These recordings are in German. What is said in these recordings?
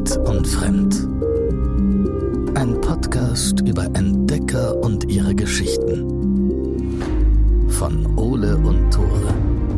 Wild und Fremd. Ein Podcast über Entdecker und ihre Geschichten. Von Ole und Tore.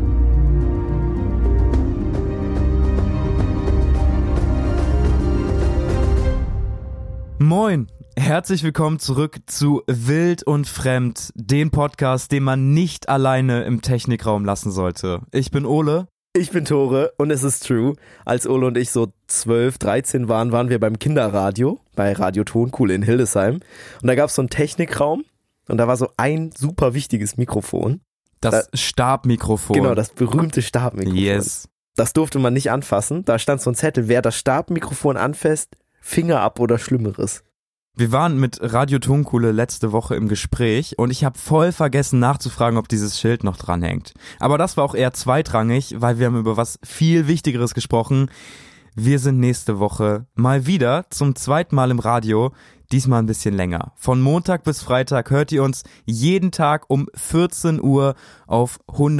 Moin, herzlich willkommen zurück zu Wild und Fremd, dem Podcast, den man nicht alleine im Technikraum lassen sollte. Ich bin Ole. Ich bin Tore und es ist true, als Ole und ich so 12, 13 waren wir beim Kinderradio, bei Radio Tonkuhle in Hildesheim. Und da gab es so einen Technikraum und da war so ein super wichtiges Mikrofon. Das Stabmikrofon. Genau, das berühmte Stabmikrofon. Yes. Das durfte man nicht anfassen. Da stand so ein Zettel, wer das Stabmikrofon anfasst, Finger ab oder Schlimmeres. Wir waren mit Radio Tonkuhle letzte Woche im Gespräch und ich habe voll vergessen nachzufragen, ob dieses Schild noch dranhängt. Aber das war auch eher zweitrangig, weil wir haben über was viel Wichtigeres gesprochen. Wir sind nächste Woche mal wieder zum zweiten Mal im Radio, diesmal ein bisschen länger. Von Montag bis Freitag hört ihr uns jeden Tag um 14 Uhr auf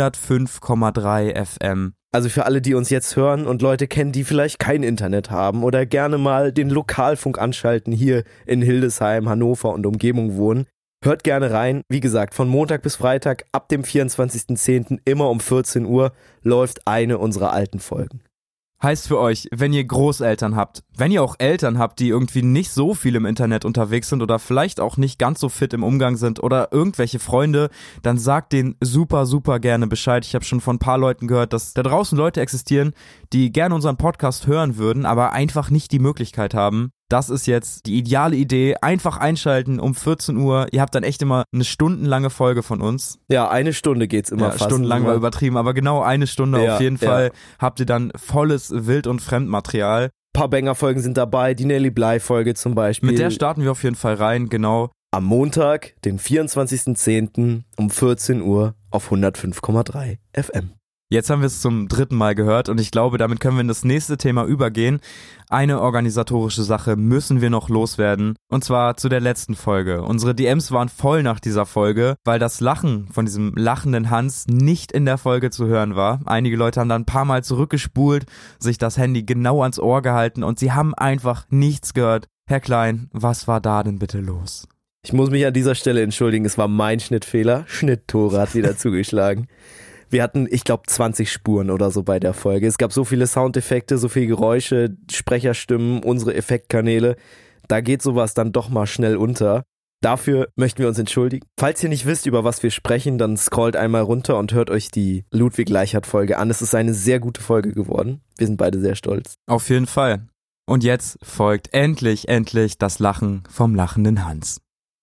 105,3 FM. Also für alle, die uns jetzt hören und Leute kennen, die vielleicht kein Internet haben oder gerne mal den Lokalfunk anschalten, hier in Hildesheim, Hannover und Umgebung wohnen, hört gerne rein. Wie gesagt, von Montag bis Freitag ab dem 24.10. immer um 14 Uhr läuft eine unserer alten Folgen. Heißt für euch, wenn ihr Großeltern habt, wenn ihr auch Eltern habt, die irgendwie nicht so viel im Internet unterwegs sind oder vielleicht auch nicht ganz so fit im Umgang sind oder irgendwelche Freunde, dann sagt denen super, super gerne Bescheid. Ich habe schon von ein paar Leuten gehört, dass da draußen Leute existieren, die gerne unseren Podcast hören würden, aber einfach nicht die Möglichkeit haben. Das ist jetzt die ideale Idee. Einfach einschalten um 14 Uhr. Ihr habt dann echt immer eine stundenlange Folge von uns. Ja, eine Stunde geht's immer ja, fast. Stundenlang war übertrieben, aber genau eine Stunde ja, auf jeden Fall habt ihr dann volles Wild- und Fremdmaterial. Ein paar Banger-Folgen sind dabei, die Nelly Bly-Folge zum Beispiel. Mit der starten wir auf jeden Fall rein, genau. Am Montag, den 24.10. um 14 Uhr auf 105,3 FM. Jetzt haben wir es zum dritten Mal gehört und ich glaube, damit können wir in das nächste Thema übergehen. Eine organisatorische Sache müssen wir noch loswerden und zwar zu der letzten Folge. Unsere DMs waren voll nach dieser Folge, weil das Lachen von diesem lachenden Hans nicht in der Folge zu hören war. Einige Leute haben dann ein paar Mal zurückgespult, sich das Handy genau ans Ohr gehalten und sie haben einfach nichts gehört. Herr Klein, was war da denn bitte los? Ich muss mich an dieser Stelle entschuldigen, es war mein Schnittfehler. Schnitt-Tore hat wieder zugeschlagen. Wir hatten, ich glaube, 20 Spuren oder so bei der Folge. Es gab so viele Soundeffekte, so viele Geräusche, Sprecherstimmen, unsere Effektkanäle. Da geht sowas dann doch mal schnell unter. Dafür möchten wir uns entschuldigen. Falls ihr nicht wisst, über was wir sprechen, dann scrollt einmal runter und hört euch die Ludwig-Leichhardt-Folge an. Es ist eine sehr gute Folge geworden. Wir sind beide sehr stolz. Auf jeden Fall. Und jetzt folgt endlich das Lachen vom lachenden Hans.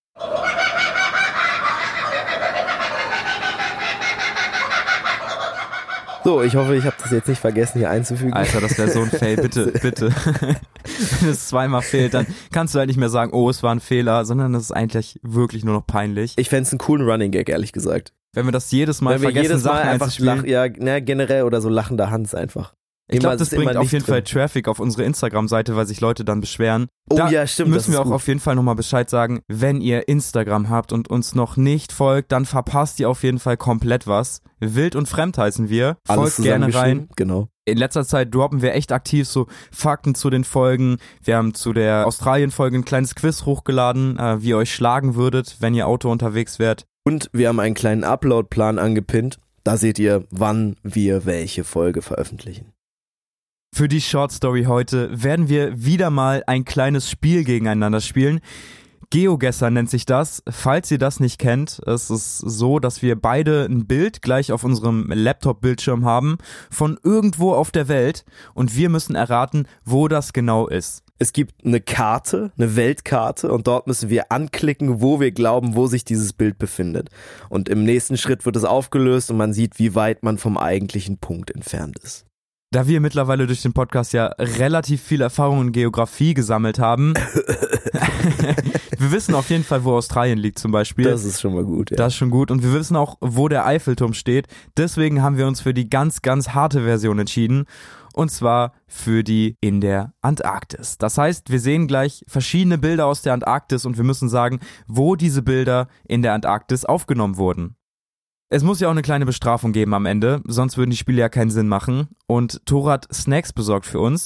So, ich hoffe, ich habe das jetzt nicht vergessen, hier einzufügen. Alter, das wäre so ein Fail, bitte. Wenn es zweimal fehlt, dann kannst du halt nicht mehr sagen, oh, es war ein Fehler, sondern das ist eigentlich wirklich nur noch peinlich. Ich fände es einen coolen Running Gag, ehrlich gesagt. Wenn wir das jedes Mal vergessen, jedes Mal Sachen einfach einzuspielen. generell oder so lachender Hans einfach. Ich glaube, das bringt auf jeden Fall Traffic auf unsere Instagram-Seite, weil sich Leute dann beschweren. Oh da ja, stimmt. Müssen wir auch gut. auf jeden Fall nochmal Bescheid sagen, wenn ihr Instagram habt und uns noch nicht folgt, dann verpasst ihr auf jeden Fall komplett was. Wild und Fremd heißen wir. Alles folgt gerne rein. Genau. In letzter Zeit droppen wir echt aktiv so Fakten zu den Folgen. Wir haben zu der Australien-Folge ein kleines Quiz hochgeladen, wie ihr euch schlagen würdet, wenn ihr Auto unterwegs wärt. Und wir haben einen kleinen Upload-Plan angepinnt. Da seht ihr, wann wir welche Folge veröffentlichen. Für die Short Story heute werden wir wieder mal ein kleines Spiel gegeneinander spielen. GeoGuessr nennt sich das. Falls ihr das nicht kennt, es ist so, dass wir beide ein Bild gleich auf unserem Laptop-Bildschirm haben von irgendwo auf der Welt und wir müssen erraten, wo das genau ist. Es gibt eine Karte, eine Weltkarte und dort müssen wir anklicken, wo wir glauben, wo sich dieses Bild befindet. Und im nächsten Schritt wird es aufgelöst und man sieht, wie weit man vom eigentlichen Punkt entfernt ist. Da wir mittlerweile durch den Podcast ja relativ viel Erfahrung in Geografie gesammelt haben, wir wissen auf jeden Fall, wo Australien liegt zum Beispiel. Das ist schon mal gut, ja. Das ist schon gut und wir wissen auch, wo der Eiffelturm steht. Deswegen haben wir uns für die ganz, ganz harte Version entschieden und zwar für die in der Antarktis. Das heißt, wir sehen gleich verschiedene Bilder aus der Antarktis und wir müssen sagen, wo diese Bilder in der Antarktis aufgenommen wurden. Es muss ja auch eine kleine Bestrafung geben am Ende, sonst würden die Spiele ja keinen Sinn machen. Und Tore hat Snacks besorgt für uns.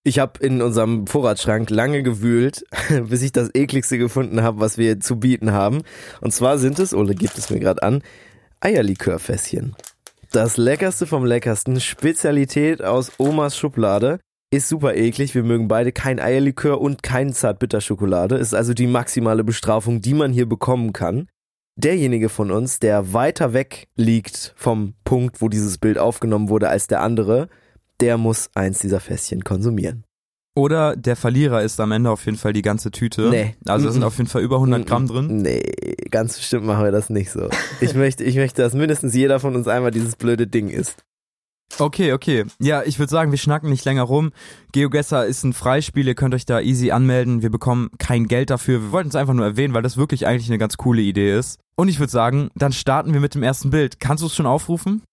Ich habe in unserem Vorratsschrank lange gewühlt, bis ich das ekligste gefunden habe, was wir zu bieten haben. Und zwar sind es, Ole gibt es mir gerade an, Eierlikörfässchen. Das Leckerste vom Leckersten, Spezialität aus Omas Schublade. Ist super eklig, wir mögen beide kein Eierlikör und kein Zartbitterschokolade. Ist also die maximale Bestrafung, die man hier bekommen kann. Derjenige von uns, der weiter weg liegt vom Punkt, wo dieses Bild aufgenommen wurde, als der andere, der muss eins dieser Fässchen konsumieren. Oder der Verlierer isst am Ende auf jeden Fall die ganze Tüte. Nee. Also da sind auf jeden Fall über 100 Gramm drin. Nee, ganz bestimmt machen wir das nicht so. Ich möchte, dass mindestens jeder von uns einmal dieses blöde Ding isst. Okay. Ja, ich würde sagen, wir schnacken nicht länger rum. GeoGuessr ist ein Freispiel, ihr könnt euch da easy anmelden. Wir bekommen kein Geld dafür. Wir wollten es einfach nur erwähnen, weil das wirklich eigentlich eine ganz coole Idee ist. Und ich würde sagen, dann starten wir mit dem ersten Bild. Kannst du es schon aufrufen?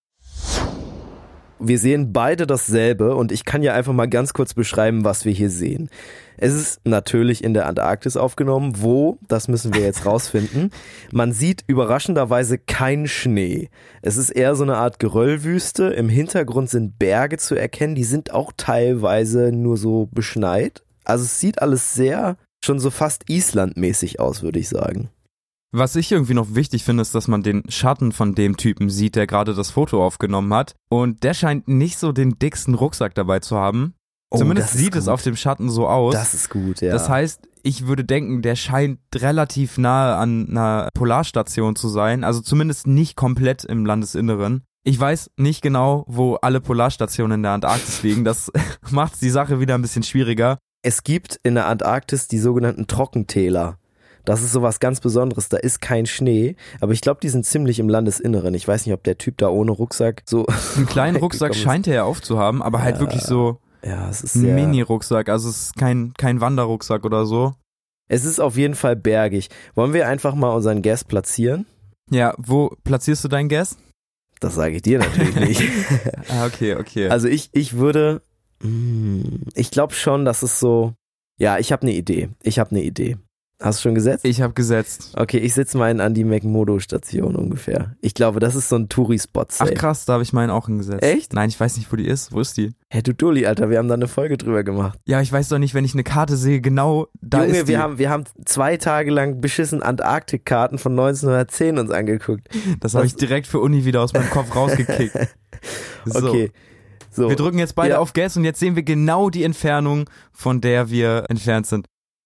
Wir sehen beide dasselbe und ich kann ja einfach mal ganz kurz beschreiben, was wir hier sehen. Es ist natürlich in der Antarktis aufgenommen. Wo? Das müssen wir jetzt rausfinden. Man sieht überraschenderweise keinen Schnee. Es ist eher so eine Art Geröllwüste. Im Hintergrund sind Berge zu erkennen. Die sind auch teilweise nur so beschneit. Also es sieht alles sehr, schon so fast Islandmäßig aus, würde ich sagen. Was ich irgendwie noch wichtig finde, ist, dass man den Schatten von dem Typen sieht, der gerade das Foto aufgenommen hat. Und der scheint nicht so den dicksten Rucksack dabei zu haben. Zumindest sieht es auf dem Schatten so aus. Das ist gut, ja. Das heißt, ich würde denken, der scheint relativ nahe an einer Polarstation zu sein. Also zumindest nicht komplett im Landesinneren. Ich weiß nicht genau, wo alle Polarstationen in der Antarktis liegen. Das macht die Sache wieder ein bisschen schwieriger. Es gibt in der Antarktis die sogenannten Trockentäler. Das ist sowas ganz Besonderes, da ist kein Schnee, aber ich glaube, die sind ziemlich im Landesinneren. Ich weiß nicht, ob der Typ da ohne Rucksack so... Einen kleinen Rucksack scheint er ja aufzuhaben, aber halt wirklich so es ist ein sehr... Mini-Rucksack, also es ist kein Wanderrucksack oder so. Es ist auf jeden Fall bergig. Wollen wir einfach mal unseren Guess platzieren? Ja, wo platzierst du deinen Guess? Das sage ich dir natürlich nicht. Okay. Also ich würde... Ich glaube schon, dass es so... Ja, ich habe eine Idee. Hast du schon gesetzt? Ich habe gesetzt. Okay, ich setze meinen an die McMurdo-Station ungefähr. Ich glaube, das ist so ein Touri-Spot. Ach krass, da habe ich meinen auch hingesetzt. Echt? Nein, ich weiß nicht, wo die ist. Wo ist die? Hey, du Dulli, Alter, wir haben da eine Folge drüber gemacht. Ja, ich weiß doch nicht, wenn ich eine Karte sehe, genau da Junge, ist die. wir haben 2 Tage lang beschissen Antarktik-Karten von 1910 uns angeguckt. Das habe ich direkt für Uni wieder aus meinem Kopf rausgekickt. So. Okay. So. Wir drücken jetzt beide auf Guess und jetzt sehen wir genau die Entfernung, von der wir entfernt sind.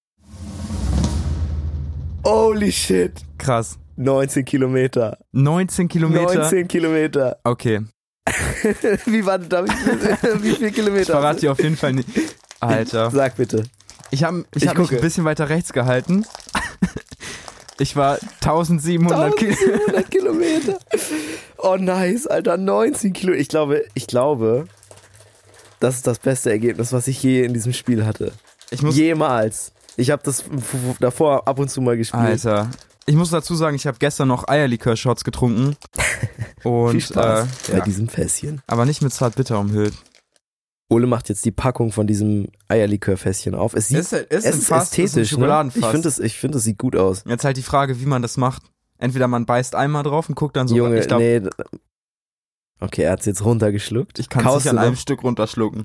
Holy shit. Krass. 19 Kilometer. 19 Kilometer? 19 Kilometer. Okay. Wie viel Kilometer? Ich verrate dir auf jeden Fall nicht. Alter. Sag bitte. Ich hab mich ein bisschen weiter rechts gehalten. Ich war 1700 Kilometer. Oh nice, Alter, 19 Kilo. Ich glaube, das ist das beste Ergebnis, was ich je in diesem Spiel hatte. Jemals. Ich habe das davor ab und zu mal gespielt. Alter. Ich muss dazu sagen, ich habe gestern noch Eierlikör-Shots getrunken. Und, viel Spaß bei diesem Fässchen. Aber nicht mit Zartbitter umhüllt. Ole macht jetzt die Packung von diesem Eierlikörfässchen auf. Es ist ästhetisch, ist ein Schokoladenfass. Ne? Ich finde, es sieht gut aus. Jetzt halt die Frage, wie man das macht. Entweder man beißt einmal drauf und guckt dann so. Junge, okay, er hat's jetzt runtergeschluckt. Ich kann es nicht an einem Stück runterschlucken.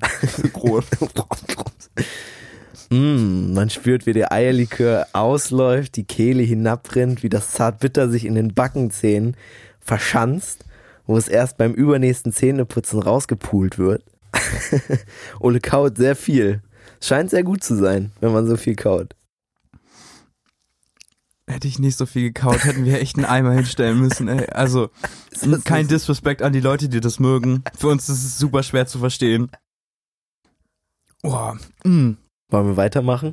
Man spürt, wie der Eierlikör ausläuft, die Kehle hinabrinnt, wie das Zartbitter sich in den Backenzähnen verschanzt, wo es erst beim übernächsten Zähneputzen rausgepult wird. Ole kaut sehr viel. Scheint sehr gut zu sein, wenn man so viel kaut. Hätte ich nicht so viel gekaut, hätten wir echt einen Eimer hinstellen müssen, ey. Also, kein Disrespect an die Leute, die das mögen. Für uns ist es super schwer zu verstehen. Wollen wir weitermachen?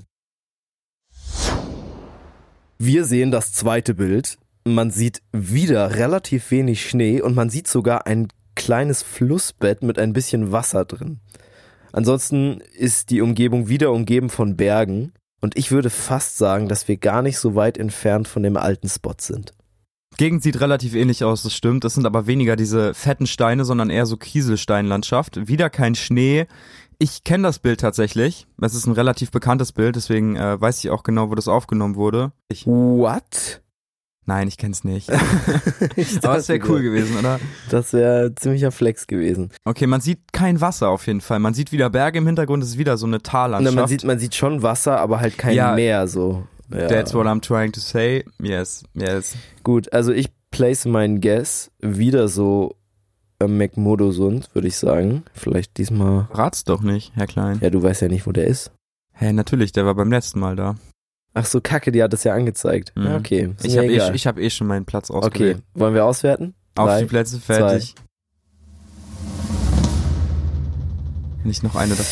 Wir sehen das zweite Bild. Man sieht wieder relativ wenig Schnee und man sieht sogar ein kleines Flussbett mit ein bisschen Wasser drin. Ansonsten ist die Umgebung wieder umgeben von Bergen und ich würde fast sagen, dass wir gar nicht so weit entfernt von dem alten Spot sind. Gegend sieht relativ ähnlich aus, das stimmt. Das sind aber weniger diese fetten Steine, sondern eher so Kieselsteinlandschaft. Wieder kein Schnee. Ich kenne das Bild tatsächlich. Es ist ein relativ bekanntes Bild, deswegen weiß ich auch genau, wo das aufgenommen wurde. What? Nein, ich kenn's nicht. Ich Aber es wäre dachte, cool gewesen, oder? Das wäre ziemlicher Flex gewesen. Okay, man sieht kein Wasser auf jeden Fall. Man sieht wieder Berge im Hintergrund, es ist wieder so eine Na, Tallandschaft. man sieht schon Wasser, aber halt kein Ja. Meer so. Ja. That's what I'm trying to say. Yes. Gut, also ich place meinen Guess wieder so am McMurdo-Sund, würde ich sagen. Vielleicht diesmal. Rat's doch nicht, Herr Klein. Ja, du weißt ja nicht, wo der ist. Hey, natürlich, der war beim letzten Mal da. Ach so, Kacke, die hat das ja angezeigt. Mhm. Ja, okay. Ist Ich mir habe egal. hab schon meinen Platz Okay, ausgewählt. wollen wir auswerten? Auf 3, die Plätze, fertig. Nicht noch eine.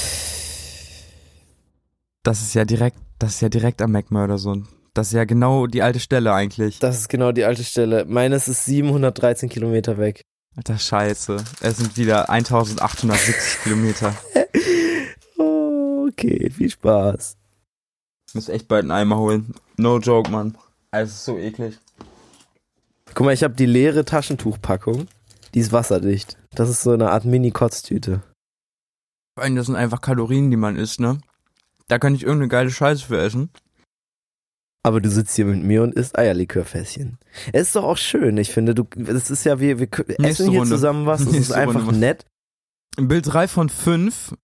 Das ist ja direkt am McMurdo-Sund. Das ist ja genau die alte Stelle eigentlich. Das ist genau die alte Stelle. Meines ist 713 Kilometer weg. Alter Scheiße. Es sind wieder 1870 Kilometer. Oh, okay, viel Spaß. Ich muss echt bald einen Eimer holen. No joke, Mann. Es ist so eklig. Guck mal, ich habe die leere Taschentuchpackung. Die ist wasserdicht. Das ist so eine Art Mini-Kotztüte. Vor allem, das sind einfach Kalorien, die man isst, ne? Da kann ich irgendeine geile Scheiße für essen. Aber du sitzt hier mit mir und isst Eierlikörfässchen. Es ist doch auch schön, ich finde. Das ist ja, wir essen hier Runde. zusammen was. Das ist Nächste einfach Runde. nett. Bild 3 von 5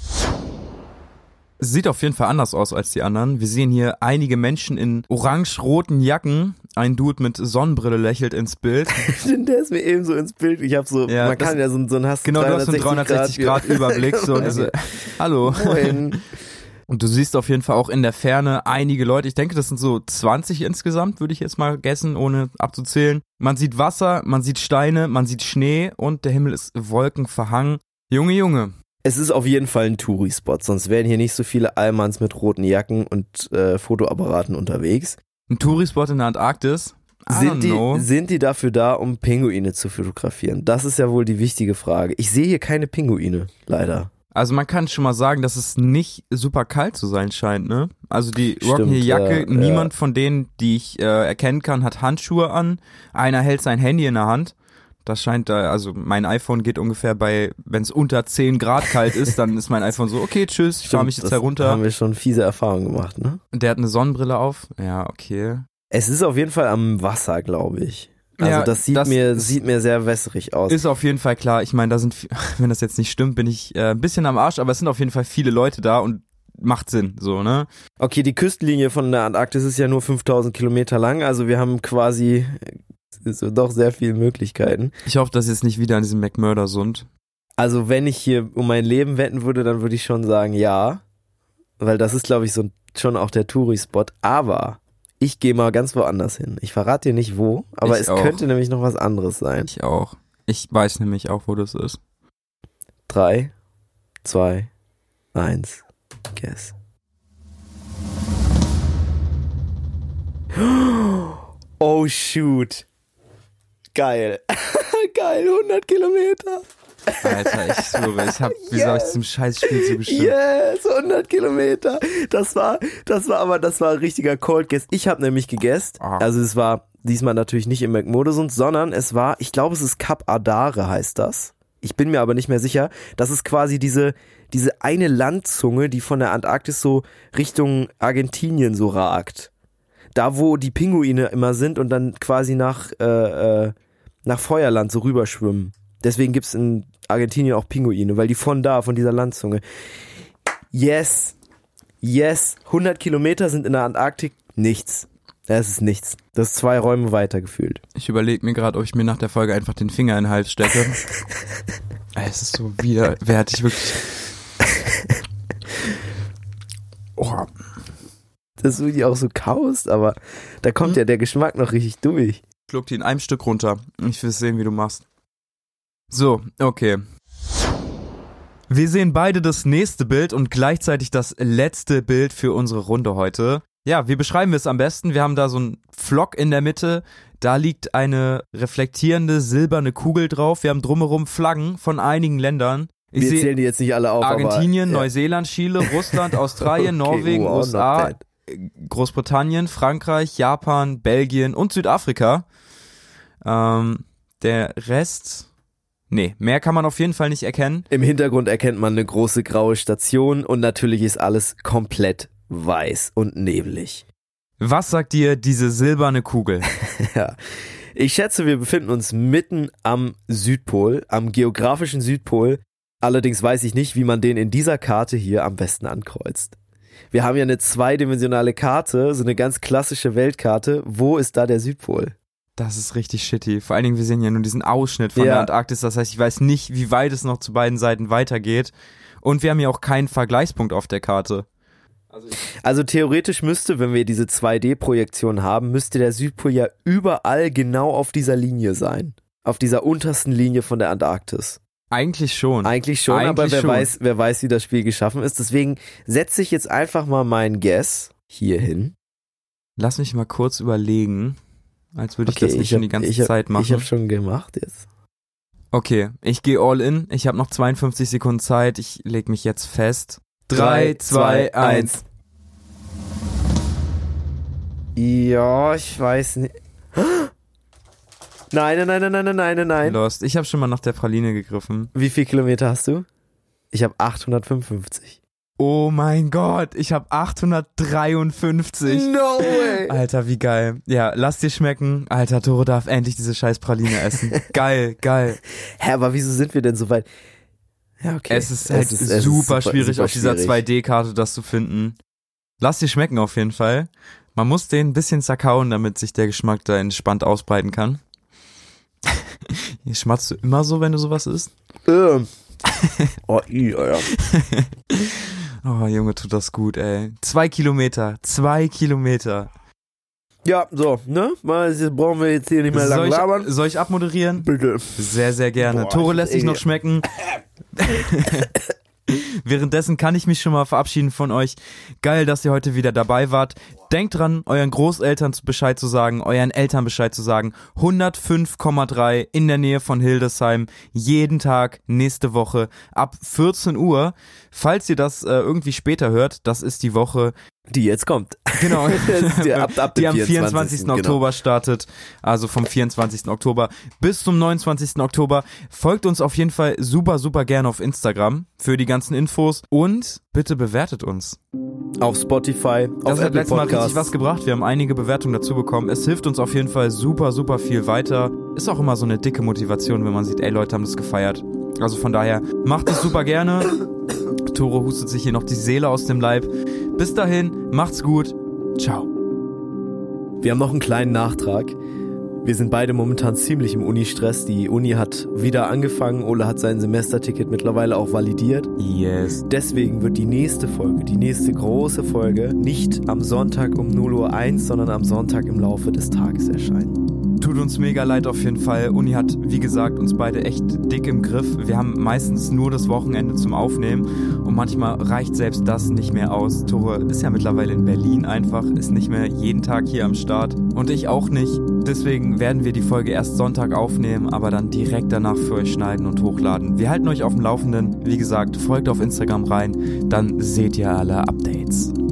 sieht auf jeden Fall anders aus als die anderen. Wir sehen hier einige Menschen in orange-roten Jacken. Ein Dude mit Sonnenbrille lächelt ins Bild. Der ist mir eben so ins Bild. Ich habe so, Ja, man kann ja so einen hast Genau, du hast einen 360 Grad Überblick. So, also, hallo. Moin. Und du siehst auf jeden Fall auch in der Ferne einige Leute. Ich denke, das sind so 20 insgesamt, würde ich jetzt mal guessen, ohne abzuzählen. Man sieht Wasser, man sieht Steine, man sieht Schnee und der Himmel ist wolkenverhangen. Junge. Es ist auf jeden Fall ein Touri-Spot, sonst wären hier nicht so viele Allmanns mit roten Jacken und Fotoapparaten unterwegs. Ein Tourispot in der Antarktis? I don't know. Sind die dafür da, um Pinguine zu fotografieren? Das ist ja wohl die wichtige Frage. Ich sehe hier keine Pinguine, leider. Also man kann schon mal sagen, dass es nicht super kalt zu sein scheint, ne? Also die rocken hier Stimmt, Jacke, ja, niemand von denen, die ich erkennen kann, hat Handschuhe an. Einer hält sein Handy in der Hand. Das scheint da, also mein iPhone geht ungefähr bei, wenn es unter 10 Grad kalt ist, dann ist mein iPhone so, okay, tschüss, ich fahre mich jetzt herunter. Da haben wir schon fiese Erfahrungen gemacht, ne? Und der hat eine Sonnenbrille auf. Ja, okay. Es ist auf jeden Fall am Wasser, glaube ich. Also Ja, das sieht mir sehr wässrig aus. Ist auf jeden Fall klar. Ich meine, da sind, wenn das jetzt nicht stimmt, bin ich ein bisschen am Arsch, aber es sind auf jeden Fall viele Leute da und macht Sinn, so, ne? Okay, die Küstenlinie von der Antarktis ist ja nur 5000 Kilometer lang, also wir haben quasi so doch sehr viele Möglichkeiten. Ich hoffe, dass jetzt nicht wieder an diesem McMurdo-Sund. Also wenn ich hier um mein Leben wetten würde, dann würde ich schon sagen, ja. Weil das ist, glaube ich, so schon auch der Touri-Spot. Aber ich gehe mal ganz woanders hin. Ich verrate dir nicht wo, aber es könnte nämlich noch was anderes sein. Ich auch. Ich weiß nämlich auch, wo das ist. 3, 2, 1, guess. Oh shoot. Geil. Geil, 100 Kilometer. Alter, ich schwöre, wie soll ich diesem Scheißspiel zugestimmt? Yes, 100 Kilometer. Das war ein richtiger Cold Guess. Ich habe nämlich gegessen. Also es war diesmal natürlich nicht im McMurdo-Sund, sondern es war, ich glaube, es ist Kap Adare heißt das. Ich bin mir aber nicht mehr sicher. Das ist quasi diese eine Landzunge, die von der Antarktis so Richtung Argentinien so ragt. Da, wo die Pinguine immer sind und dann quasi nach Feuerland so rüberschwimmen. Deswegen gibt's in Argentinien auch Pinguine, weil die von dieser Landzunge. Yes. 100 Kilometer sind in der Antarktik nichts. Das ist nichts. Das ist 2 Räume weiter gefühlt. Ich überlege mir gerade, ob ich mir nach der Folge einfach den Finger in den Hals stecke. Es ist so widerwärtig, wirklich. Oh. Dass du die auch so kaust, aber da kommt ja der Geschmack noch richtig durch. Schluck die in einem Stück runter. Ich will sehen, wie du machst. So, okay. Wir sehen beide das nächste Bild und gleichzeitig das letzte Bild für unsere Runde heute. Ja, wie beschreiben wir es am besten? Wir haben da so einen Flock in der Mitte, da liegt eine reflektierende silberne Kugel drauf. Wir haben drumherum Flaggen von einigen Ländern. Wir zählen die jetzt nicht alle auf, Argentinien, aber, Neuseeland, Chile, Russland, Australien, Okay, Norwegen, wow, USA, not Großbritannien, Frankreich, Japan, Belgien und Südafrika. Der Rest... Nee, mehr kann man auf jeden Fall nicht erkennen. Im Hintergrund erkennt man eine große graue Station und natürlich ist alles komplett weiß und neblig. Was sagt dir diese silberne Kugel? Ja. Ich schätze, wir befinden uns mitten am Südpol, am geografischen Südpol. Allerdings weiß ich nicht, wie man den in dieser Karte hier am besten ankreuzt. Wir haben ja eine zweidimensionale Karte, so eine ganz klassische Weltkarte. Wo ist da der Südpol? Das ist richtig shitty. Vor allen Dingen, wir sehen ja nur diesen Ausschnitt von der Antarktis. Das heißt, ich weiß nicht, wie weit es noch zu beiden Seiten weitergeht. Und wir haben ja auch keinen Vergleichspunkt auf der Karte. Also theoretisch müsste, wenn wir diese 2D-Projektion haben, müsste der Südpol ja überall genau auf dieser Linie sein. Auf dieser untersten Linie von der Antarktis. Eigentlich schon. Aber wer weiß, wie das Spiel geschaffen ist. Deswegen setze ich jetzt einfach mal meinen Guess hier hin. Lass mich mal kurz überlegen. Als würde ich das nicht schon die ganze Zeit machen. Ich habe schon gemacht jetzt. Okay, ich gehe all in. Ich habe noch 52 Sekunden Zeit. Ich lege mich jetzt fest. 3, 2, 1. Ja, ich weiß nicht. Nein. Lost. Ich habe schon mal nach der Praline gegriffen. Wie viel Kilometer hast du? Ich habe 855. Oh mein Gott, ich habe 853. No way. Alter, wie geil. Ja, lass dir schmecken. Alter, Toro darf endlich diese scheiß Praline essen. Geil. Hä, aber wieso sind wir denn so weit? Ja, okay. Es ist super schwierig, auf dieser 2D-Karte das zu finden. Lass dir schmecken auf jeden Fall. Man muss den ein bisschen zerkauen, damit sich der Geschmack da entspannt ausbreiten kann. Hier schmatzt du immer so, wenn du sowas isst? Oh, ja. Oh, Junge, tut das gut, ey. 2 Kilometer. Ja, so, ne? Mal, brauchen wir jetzt hier nicht mehr lang labern. Soll ich abmoderieren? Bitte. Sehr, sehr gerne. Tore lässt sich noch schmecken. Währenddessen kann ich mich schon mal verabschieden von euch. Geil, dass ihr heute wieder dabei wart. Denkt dran, euren Großeltern Bescheid zu sagen, euren Eltern Bescheid zu sagen. 105,3 in der Nähe von Hildesheim. Jeden Tag, nächste Woche ab 14 Uhr. Falls ihr das irgendwie später hört, das ist die Woche, die jetzt kommt. Genau. Die am 24. Oktober startet. Also vom 24. Oktober bis zum 29. Oktober. Folgt uns auf jeden Fall super, super gerne auf Instagram für die ganzen Infos. Und bitte bewertet uns. Auf Spotify, auf Apple Podcasts. Das hat letztes Mal richtig was gebracht. Wir haben einige Bewertungen dazu bekommen. Es hilft uns auf jeden Fall super, super viel weiter. Ist auch immer so eine dicke Motivation, wenn man sieht, ey, Leute haben das gefeiert. Also von daher, macht es super gerne. Toro hustet sich hier noch die Seele aus dem Leib. Bis dahin, macht's gut. Ciao. Wir haben noch einen kleinen Nachtrag. Wir sind beide momentan ziemlich im Uni-Stress. Die Uni hat wieder angefangen. Ole hat sein Semesterticket mittlerweile auch validiert. Yes. Deswegen wird die nächste Folge, die nächste große Folge, nicht am Sonntag um 0:01 Uhr, sondern am Sonntag im Laufe des Tages erscheinen. Tut uns mega leid auf jeden Fall. Uni hat, wie gesagt, uns beide echt dick im Griff. Wir haben meistens nur das Wochenende zum Aufnehmen und manchmal reicht selbst das nicht mehr aus. Tore ist ja mittlerweile in Berlin einfach, ist nicht mehr jeden Tag hier am Start und ich auch nicht. Deswegen werden wir die Folge erst Sonntag aufnehmen, aber dann direkt danach für euch schneiden und hochladen. Wir halten euch auf dem Laufenden. Wie gesagt, folgt auf Instagram rein, dann seht ihr alle Updates.